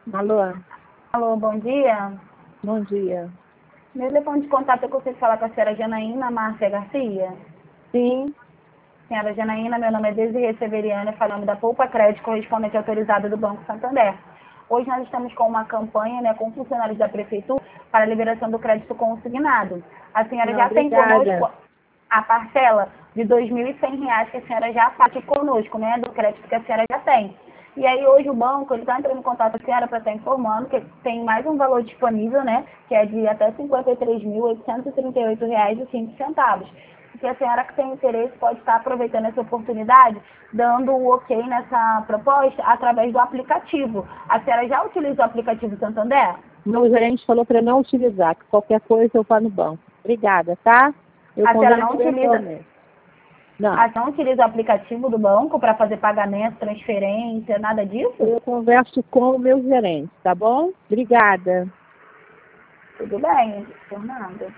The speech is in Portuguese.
Alô, Alô, bom dia. bom dia. Meu telefone de contato é que eu consigo falar com a senhora Janaína Márcia Garcia. Sim, Senhora Janaína, meu nome é Desirê Severiana, falando da Poupa Crédito, correspondente autorizada do Banco Santander. Hoje nós estamos com uma campanha, com funcionários da Prefeitura para a liberação do crédito consignado. A senhora não, já tem obrigada. conosco a parcela de R$ 2.100 que a senhora já faz aqui conosco, do crédito que a senhora já tem. E aí hoje o banco está entrando em contato com a senhora para estar informando que tem mais um valor disponível, que é de até R$ 53.838,05. Se a senhora que tem interesse pode estar aproveitando essa oportunidade, dando o ok nessa proposta através do aplicativo. A senhora já utiliza o aplicativo Santander? Meu gerente falou para não utilizar, que qualquer coisa eu vou no banco. Obrigada, tá? Eu A senhora converso não utiliza, pessoalmente. Não, a senhora não utiliza o aplicativo do banco para fazer pagamento, transferência, nada disso? eu converso com o meu gerente, tá bom? Obrigada. Tudo bem, Fernanda.